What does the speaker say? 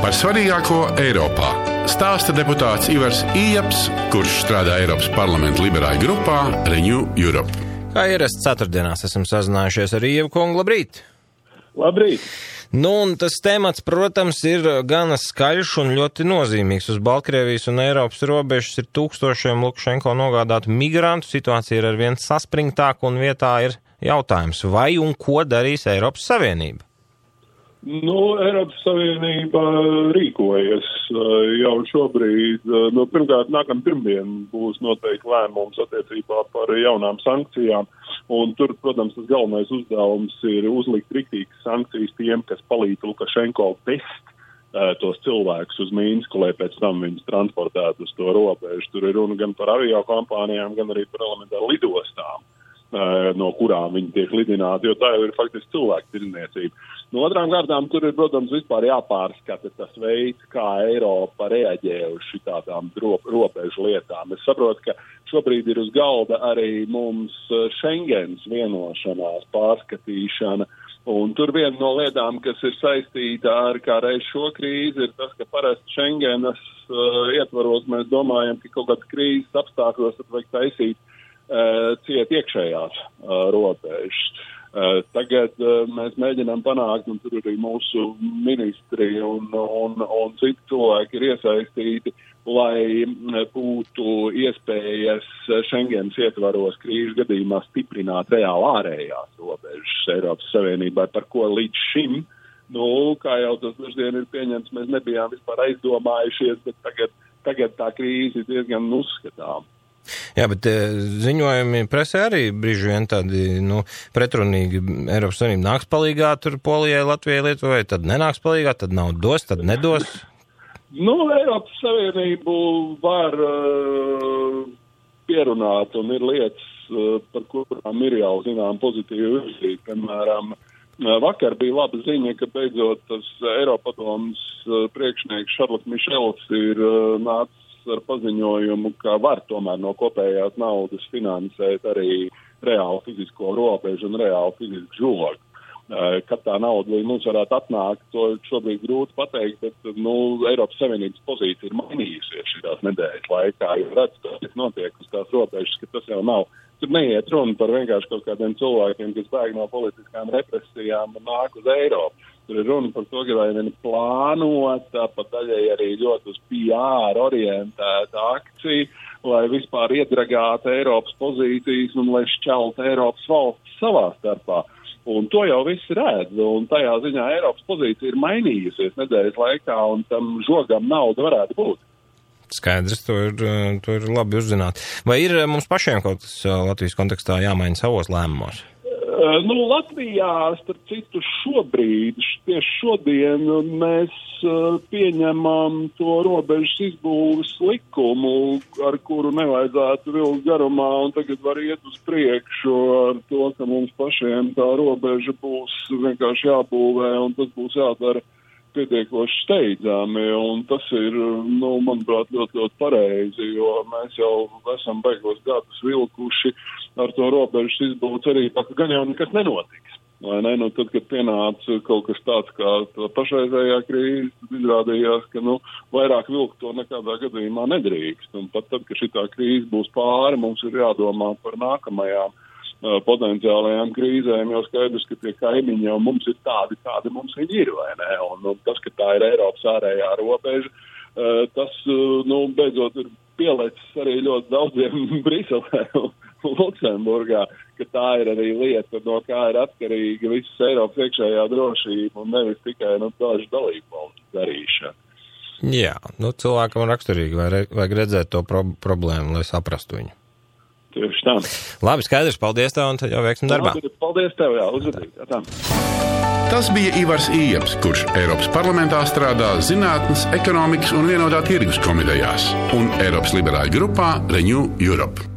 Par svarīgāko Eiropā stāsta deputāts Ivars Ījaps, kurš strādā Eiropas parlamenta liberāļu grupā Renew Europe. Kā ierasts ceturtdienās esam sazinājušies ar Ievu kungu. Labrīt! Labrīt! Un tas temats, protams, ir gana skaļš un ļoti nozīmīgs. Uz Baltkrievijas un Eiropas robežas ir tūkstošiem Lukašenko nogādātu migrantu. Situācija ir arvien saspringtāka un vietā ir jautājums, vai un ko darīs Eiropas Savienība? Eiropas Savienība rīkojas jau šobrīd. Pirmkārt, nākamā pirmdien būs noteikti lēmums attiecībā par jaunām sankcijām. Un tur, protams, tas galvenais uzdevums ir uzlikt riktīgas sankcijas tiem, kas palīdz Lukašenko vest tos cilvēkus uz Minsku, lai pēc tam viņus transportētu uz to robežu. Tur ir runa gan par avio kompānijām, gan arī par elementāru lidostām, no kurām viņi tiek lidināti, jo tā jau ir faktiski cilvēku tirdzniecība. No otrām kārtām tur ir, protams, vispār jāpārskata tas veids, kā Eiropa reaģē uz šitādām robežu lietām. Es saprotu, ka šobrīd ir uz galda arī mums Schengens vienošanās pārskatīšana, un tur viena no lietām, kas ir saistīta ar kā reiz šo krīzi, ir tas, ka parasti Schengenas ietvaros mēs domājam, ka kaut kādas krīzes apstākļos tad vajag taisīt ciet iekšējās robežas. Tagad mēs mēģinām panākt, un tur arī mūsu ministri un citi cilvēki ir iesaistīti, lai būtu iespējas Schengens ietvaros krīžu gadījumā stiprināt reāli ārējās robežas Eiropas Savienībai, par ko līdz šim, kā jau tas daždien ir pieņemts, mēs nebijām vispār aizdomājušies, bet tagad tā krīze ir diezgan uzskatām. Jā, bet ziņojumi presē arī brīži vien tādi, pretrunīgi. Eiropas Savienība nāks palīgā tur Polijai, Latvijai, Lietuvai, tad nenāks palīgā, tad nav dos, tad nedos. Eiropas Savienību var pierunāt un ir lietas, par kurām ir jau zinām pozitīvi virzīt. Piemēram, vakar bija laba ziņa, ka beidzot tas Eiropadomes priekšnieks Šarls Mišels ir nācis ar paziņojumu, ka var tomēr no kopējās naudas finansēt arī reāli fizisko robežu un reāli fizisku žogu. Kad tā nauda mums varētu atnākt, to šobrīd grūti pateikt, bet Eiropas Savienības pozīcija ir mainījusies šīs nedēļas laikā, jo redz, kas notiek uz tās robežas, ka tas jau nav. Tur neiet runa par vienkārši kaut kādiem cilvēkiem, kas bēg no politiskām represijām un nāk uz Eiropu. Tur ir runa par to, ka vai vien plānota, pat daļai arī ļoti uz PR orientēta akcija, lai vispār iedragātu Eiropas pozīcijas un lai šķeltu Eiropas valsts savā starpā. Un to jau viss redz, un tajā ziņā Eiropas pozīcija ir mainījusies nedēļas laikā, un tam žogam nauda varētu būt. Skaidrs, to ir labi uzzināt. Vai ir mums pašiem kaut kas Latvijas kontekstā jāmaina savos lēmumos? Latvijā, starp citu, šobrīd, tieši šodien mēs pieņemam to robežas izbūves likumu, ar kuru nevajadzētu vilkt garumā, un tagad var iet uz priekšu ar to, ka mums pašiem tā robeža būs vienkārši jābūvē, un tas būs jādara pietiekoši steidzami, un tas ir, manuprāt, ļoti, ļoti pareizi, jo mēs jau esam beigos gadus vilkuši ar to robežas izbūves arī, ka gan jau nekas nenotiks. Vai ne? Tad, kad pienāca kaut kas tāds kā pašreizējā krīze, tad izrādījās, ka, vairāk vilkt to nekādā gadījumā nedrīkst. Un pat tad, kad šitā krīze būs pāri, mums ir jādomā par nākamajām potenciālajām krīzēm, jo skaidrs, ka tie kaimiņi jau mums ir tādi mums viņi ir, vai ne? Un tas, ka tā ir Eiropas ārējā robeža, tas, beidzot ir pielicis arī ļoti daudziem Briselē un Luksemburgā, ka tā ir arī lieta, no kā ir atkarīga visas Eiropas iekšējā drošība un nevis tikai dažu dalību valstu darīšana. Jā, cilvēkam raksturīgi vajag redzēt to problēmu, lai saprastu viņu. Tieši tā. Labi, skaidrs, paldies tev un tad jau veiksim darbā. Paldies tev, jā, uzvedīt. Tas bija Ivars Ījaps, kurš Eiropas parlamentā strādā Zinātnes, ekonomikas un vienotā tirgus komitejās un Eiropas liberāļu grupā Renew Europe.